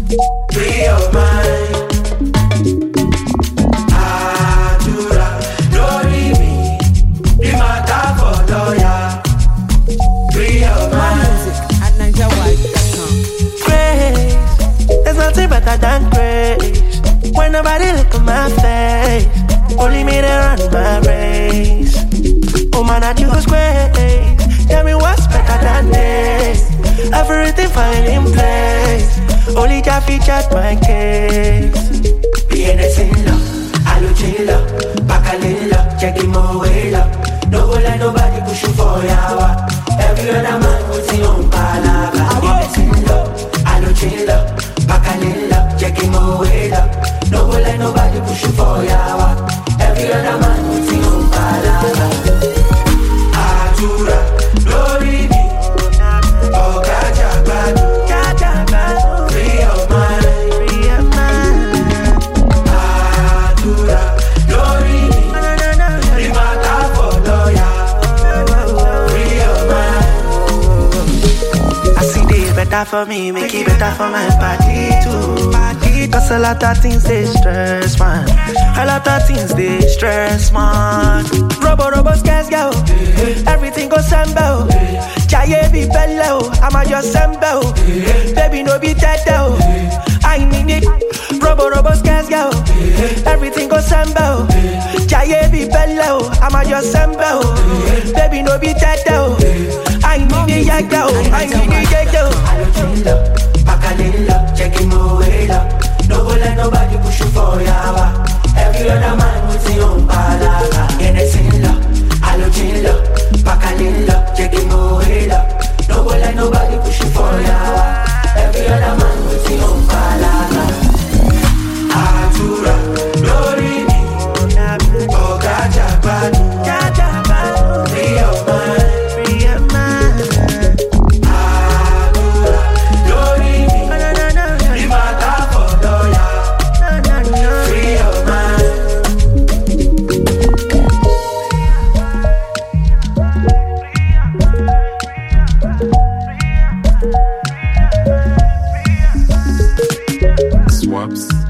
Free your mind. Adura, glory me. The matter for lawyer. Free your mind. Music at NigerWide.com. Grace, there's nothing better than grace. When nobody look at my face, only me to run my race. Oh man, I choose grace. Tell me what's better than this. Everything falling in place. Only Jah featured my case. BNS in love, Aluchilla, Bacalilla, check him away love. No go let nobody push you for yawa. Every other man with his own palava. BNS in love, Aluchilla, Bacalilla, check him away love. No go let nobody push you for yawa. Every other man with his own palava. Adura, glory me. Oh, Gajabadu. Free your mind. Free your mind. Adura, glory me. The matter for lawyer. Free your mind. I see the better for me, make it better for my body too. Cause a lot of things they stress, man. A lot of things they stress, man. Robo scares go. Everything goes sembo. Jaye be bello. I'ma just sembo. Baby no be dead though. I need it. Robo scares go. Everything goes sembo. Jaye be bello. I'ma just sembo. Baby no be dead though. I need it, yeah, go. I need it, yeah, go. Aluchilla, Bacalilla, check him away love. No go let nobody push you for yawa. Every other man with his own palava. BNS in love, Aluchilla, Bacalilla, check him away love. No go let nobody push you for yawa. Every other man with his own palava. Adura, glory me. Oh, Gajabadu. Free your mind. Free your mind. Adura, glory me. The matter for lawyer. Free your mind. Swaps.